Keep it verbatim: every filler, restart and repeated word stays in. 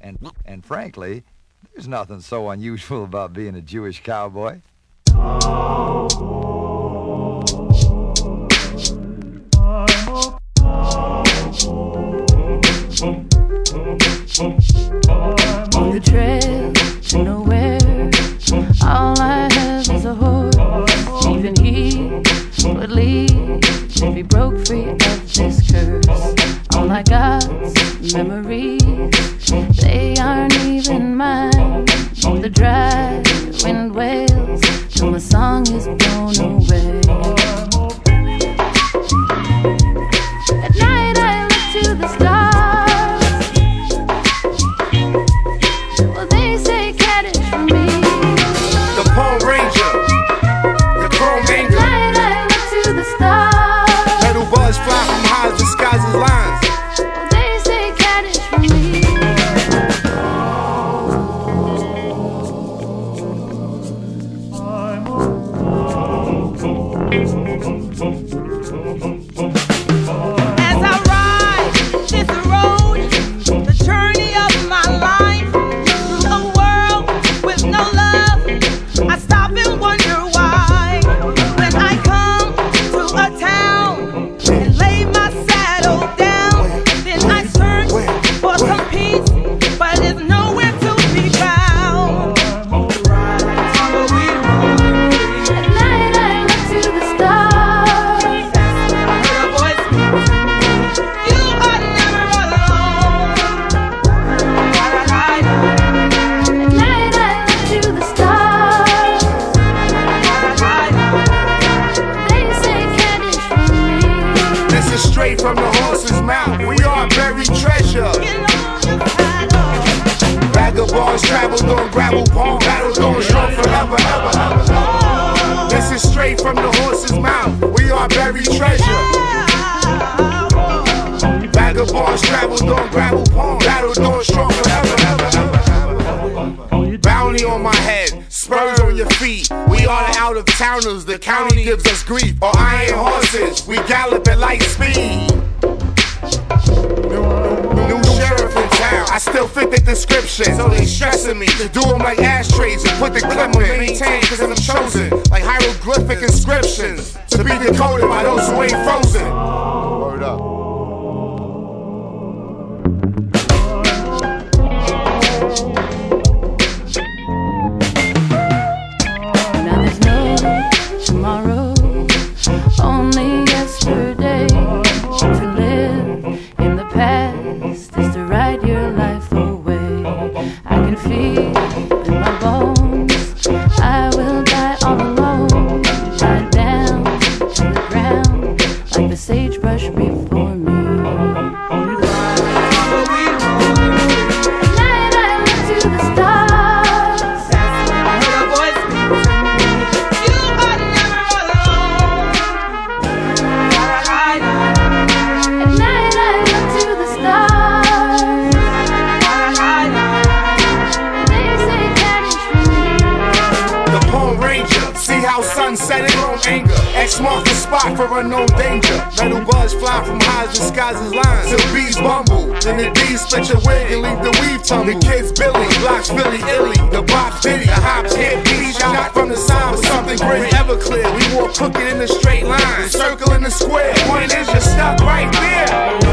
And, and frankly, there's nothing so unusual about being a Jewish cowboy. On the trail to nowhere, all I have is a horse. Even he would leave if he broke free of this curse. All I got's memories, they aren't even mine. The dry wind wails till my song is blown away. At night I look to the stars. Well, they say Kaddish for me. The Pole Ranger, the Chrome Anger. At night I look to the stars. Metal buzz fly from highs disguises lines. Well, they say Kaddish for me. As I ride this road, the journey of my life, through a world with no love, I stop and wonder why. When I come to a town and lay my saddle down, then I search for some peace, but it's nowhere to be found. At night I look to the stars. Heard a voice, you are never alone. At night I look to the stars. They say Kaddish for me. This is straight from the horse's mouth. We are buried treasure. Get on your saddle. Vagabonds traveled on gravel palm, battles going strong forever, ever, ever. This is straight from the horse's mouth. We are buried treasure. Vagabonds traveled on gravel palm, battles going strong forever, ever, ever. Bounty on my head, spurs on your feet. We are the out of towners. The county gives us grief. Or iron horses, we gallop at light speed. New sheriff in town, I still fit the description. So they stressing me to do them like ashtrays and put the clip on and maintain, cause I'm chosen. Like hieroglyphic inscriptions to be decoded by those who ain't frozen. Word up. Now there's no tomorrow, only yesterday. To live in the past is to ride your life away. I can feel in my bones, I will die all alone. Lie down to the ground like the sagebrush before me. At night I look to the stars. Heard a voice, you are never alone. At night I look to the stars. They say Kaddish for me. The Pole Ranger, see how sun setting on anger. X marks the spot for unknown danger. Metal buzz fly from highs disguises lines. Till bees bumble, then the bees split your wig and leave the weave tumble. The kids Billy, blocks Billy Illy, the box Diddy, the hops hit beat shot from the side with something great. Everclear, we wore crooked in the straight line, circle in the square. Point is, you're stuck right there.